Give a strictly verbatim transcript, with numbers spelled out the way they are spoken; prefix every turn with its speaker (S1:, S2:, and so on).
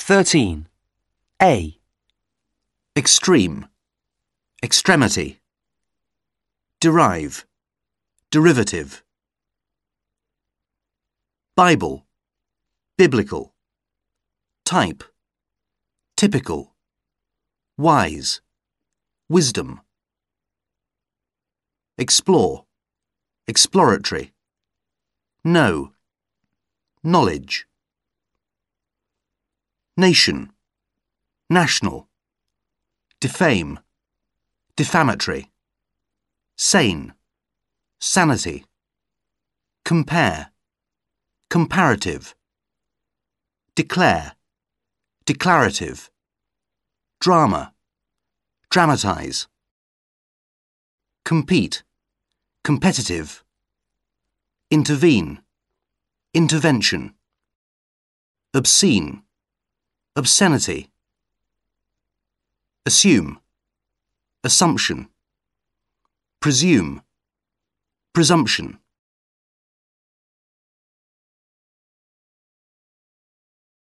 S1: thirteen. A.
S2: Extreme, extremity. Derive, derivative. Bible, biblical. Type, typical. Wise, wisdom. Explore, exploratory. Know, knowledge. Nation, national. Defame, defamatory. Sane, sanity. Compare, comparative. Declare, declarative. Drama, dramatize. Compete, competitive. Intervene, intervention. Obscene, obscenity. Assume, assumption. Presume, presumption.